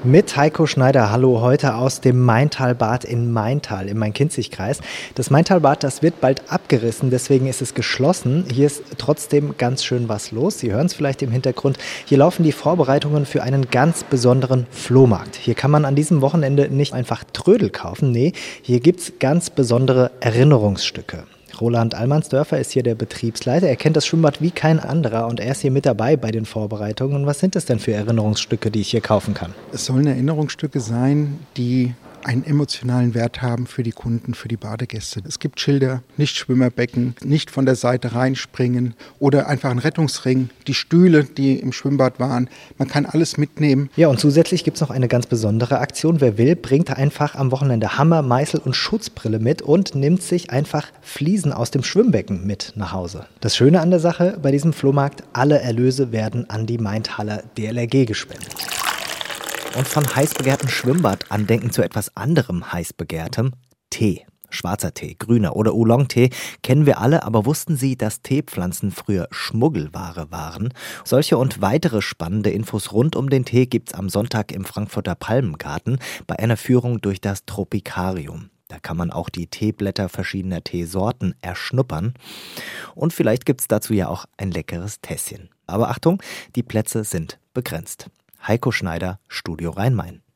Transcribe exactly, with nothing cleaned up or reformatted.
Mit Heiko Schneider, hallo, heute aus dem Maintalbad in Maintal im Main-Kinzig-Kreis. Das Maintalbad, das wird bald abgerissen, deswegen ist es geschlossen. Hier ist trotzdem ganz schön was los. Sie hören es vielleicht im Hintergrund. Hier laufen die Vorbereitungen für einen ganz besonderen Flohmarkt. Hier kann man an diesem Wochenende nicht einfach Trödel kaufen, nee, hier gibt es ganz besondere Erinnerungsstücke. Roland Allmannsdörfer ist hier der Betriebsleiter. Er kennt das Schwimmbad wie kein anderer und er ist hier mit dabei bei den Vorbereitungen. Und was sind das denn für Erinnerungsstücke, die ich hier kaufen kann? Es sollen Erinnerungsstücke sein, die einen emotionalen Wert haben für die Kunden, für die Badegäste. Es gibt Schilder, nicht Schwimmerbecken, nicht von der Seite reinspringen oder einfach ein Rettungsring, die Stühle, die im Schwimmbad waren. Man kann alles mitnehmen. Ja, und zusätzlich gibt es noch eine ganz besondere Aktion. Wer will, bringt einfach am Wochenende Hammer, Meißel und Schutzbrille mit und nimmt sich einfach Fliesen aus dem Schwimmbecken mit nach Hause. Das Schöne an der Sache bei diesem Flohmarkt, alle Erlöse werden an die Maintaler D L R G gespendet. Und von heiß begehrtem Schwimmbadandenken zu etwas anderem heiß begehrtem Tee. Schwarzer Tee, grüner oder Oolong-Tee kennen wir alle, aber wussten Sie, dass Teepflanzen früher Schmuggelware waren? Solche und weitere spannende Infos rund um den Tee gibt's am Sonntag im Frankfurter Palmengarten bei einer Führung durch das Tropikarium. Da kann man auch die Teeblätter verschiedener Teesorten erschnuppern. Und vielleicht gibt's dazu ja auch ein leckeres Tässchen. Aber Achtung, die Plätze sind begrenzt. Heiko Schneider, Studio Rhein-Main.